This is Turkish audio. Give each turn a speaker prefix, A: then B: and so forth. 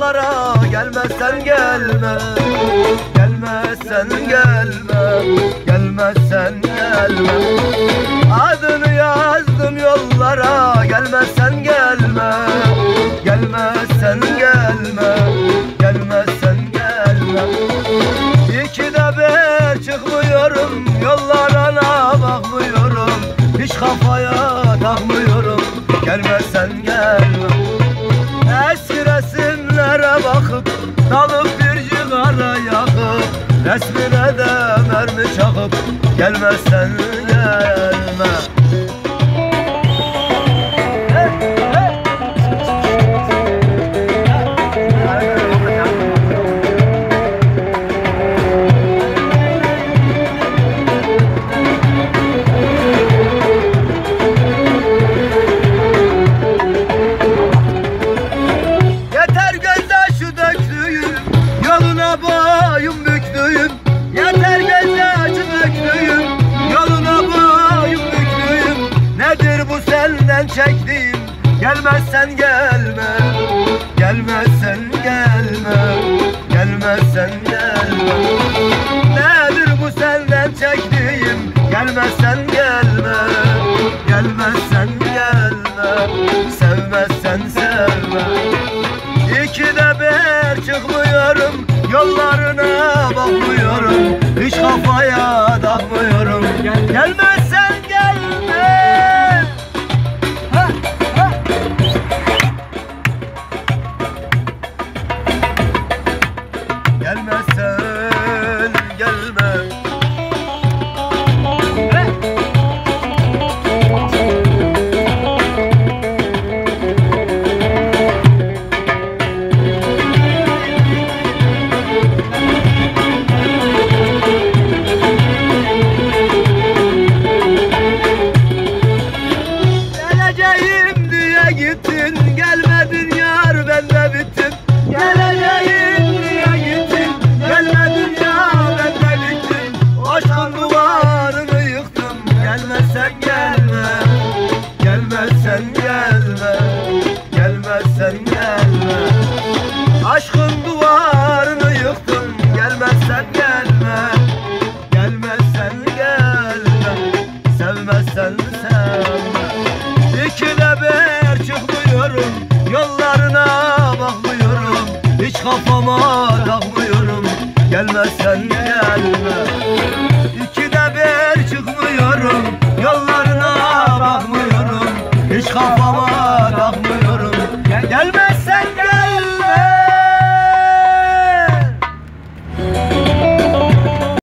A: yollara, gelmezsen gelme. Gelmezsen gelme, gelmezsen gelme. Adını yazdım yollara, gelmezsen gelme. Gelmezsen gelme, gelmezsen gelme. İkide bir çıkmıyorum, yollarına bakmıyorum. Hiç kafaya takmıyorum, gelmezsen gelme. Eski resimlere bakıp, dalıp bir cigara yakıp, resmine de mermi çakıp, gelmezsen gelme. Boyun büktüğüm, yeter gözyaşı döktüğüm, yoluna boyun büktüğüm. Nedir bu senden çektiğim? Gelmezsen gelme, gelmezsen gelme, gelmezsen gelme. Nedir bu senden çektiğim? Gelmezsen gelme, gelmezsen gelme. Sevmezsen sevme. İkide bir çıkmıyorum, yollarına bakmıyorum. Hiç kafaya takmıyorum, gelmezsen gelme. Ha, ha. Gelmezsen gelme. Geleceğim diye gittin, gelmedin yar, ben de bittim. Geleceğim diye gittin, gelmedin yar, ben de bittim. Aşkın duvarını yıktım, gelmezsen gelme. Gelmezsen gelme, gelmezsen gelme. Aşkın duvarını yıktım, gelmezsen gelme. Gelmezsen gelme, sevmezsen sevme. İkide bir çıkmıyorum, yollarına bakmıyorum. Hiç kafama takmıyorum, gelmezsen gelme.